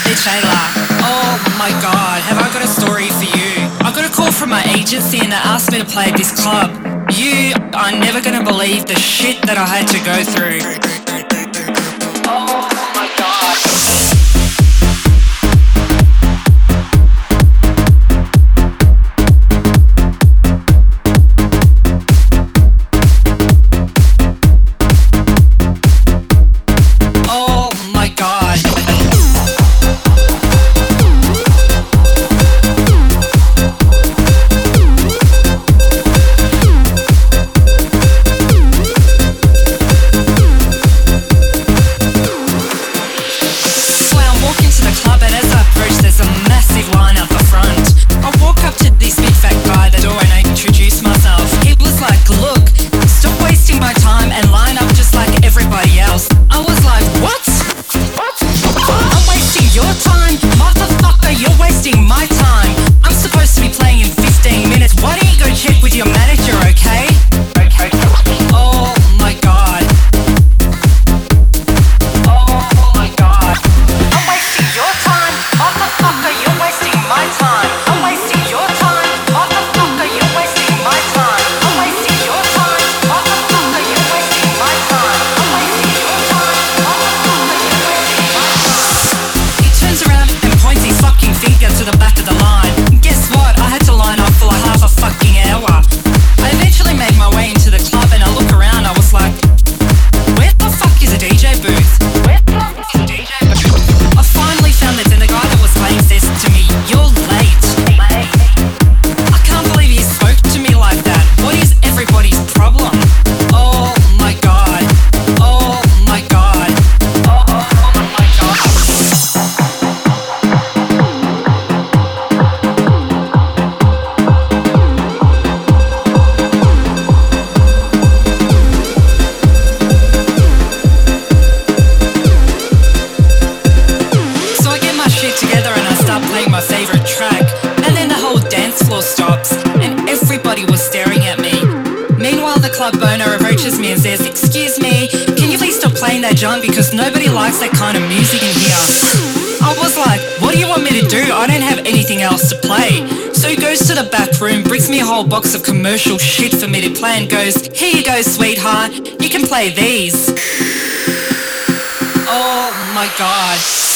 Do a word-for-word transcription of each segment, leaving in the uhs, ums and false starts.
Shayla. Oh my god, have I got a story for you? I got a call from my agency and they asked me to play at this club. You are never gonna believe the shit that I had to go through. Oh my god. John, because nobody likes that kind of music in here. I was like, what do you want me to do? I don't have anything else to play. So he goes to the back room, brings me a whole box of commercial shit for me to play and goes, here you go, sweetheart, you can play these. Oh my god.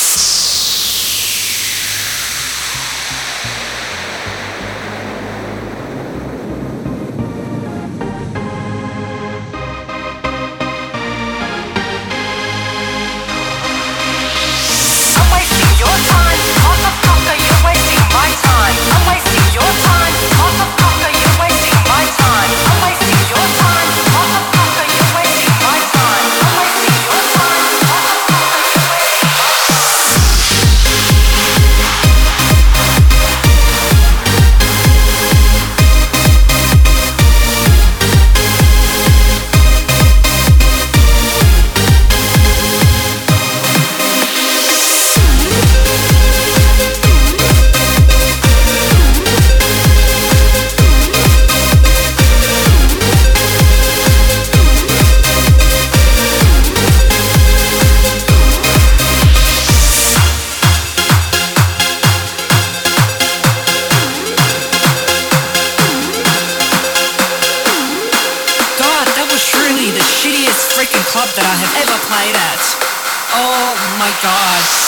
Club that I have ever played at. Oh my god.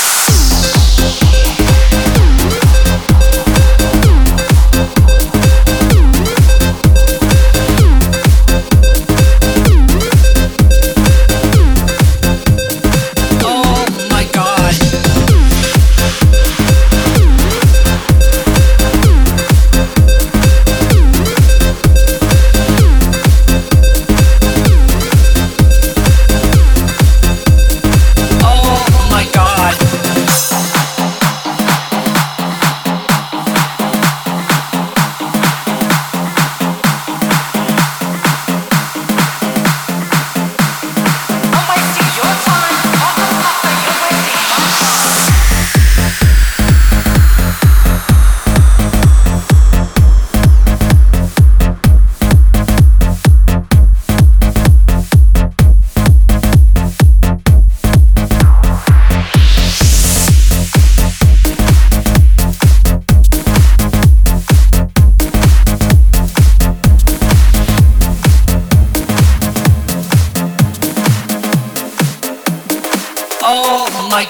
Oh my god.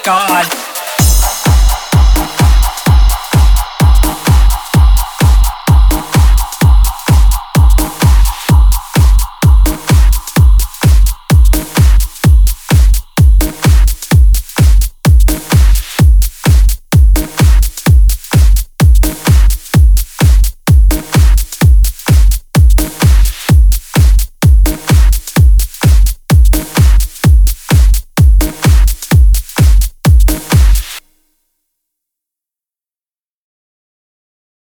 God.